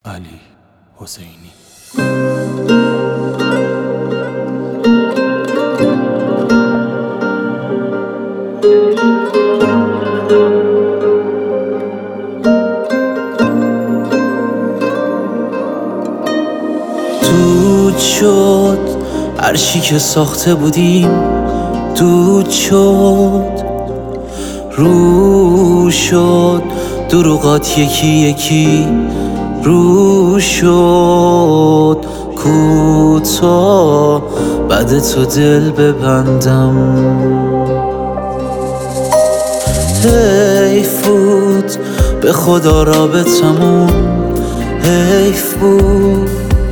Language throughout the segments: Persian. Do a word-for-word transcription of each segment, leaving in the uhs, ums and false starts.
علی حسینی. دود شد عرشی که ساخته بودیم، دود شد رو شد دروغات یکی یکی رو شد. کوتا بعد تو دل ببندم، حیف بود به خدا رابطمون، حیف بود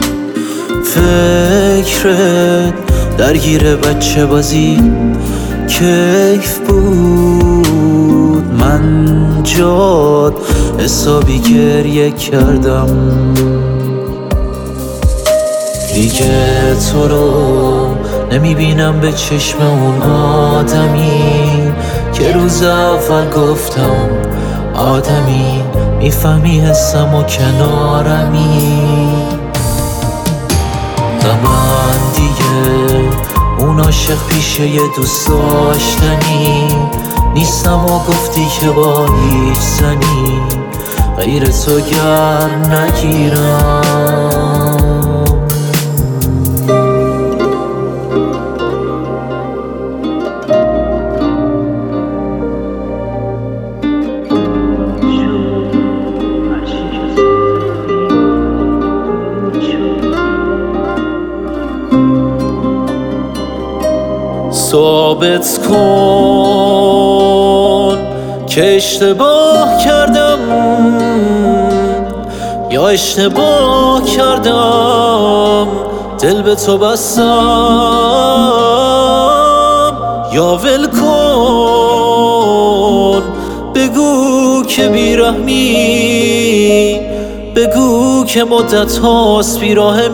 فکرت درگیر بچه بازی، کیف بود من جاد حسابی گریه کردم. دیگه تو رو نمیبینم به چشم اون آدمی که روز اول گفتم آدمی، میفهمی حسم و کنارمی. و من دیگه اون عاشق پیشه یه دوست داشتنی نیستم و گفتی که با هیچ زنی غیر تو گر نگیرم. ثابت کن که اشتباه کردم یا اشتباه کردم، دل به تو بستم یا ول کن. بگو که بیرحمی، بگو که مدت هاست بیراه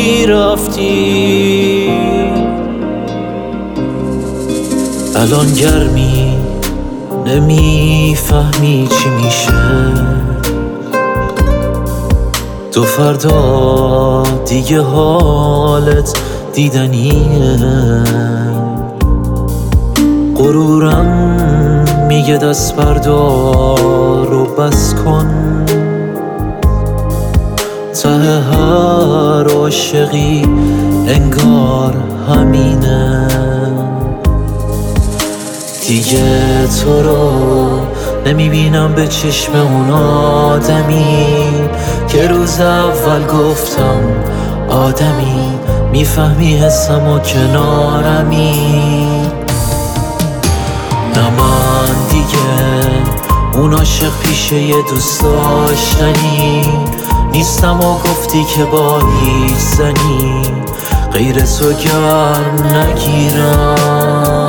میرفتی. الان گرمی نمیفهمی چی میشه، دو فردا دیگه حالت دیدنیه. غرورم میگه دست بردار و بس کن، ته هر عاشقی انگار همینه. دیگه تو رو نمیبینم به چشم اون آدمی که روز اول گفتم آدمی، میفهمی حسم و کنارمی. نه من دیگه اون عاشق پیشه یه دوست داشتنی نیستم و گفتی که با هیچ زنی غیر تو گر نگیرم.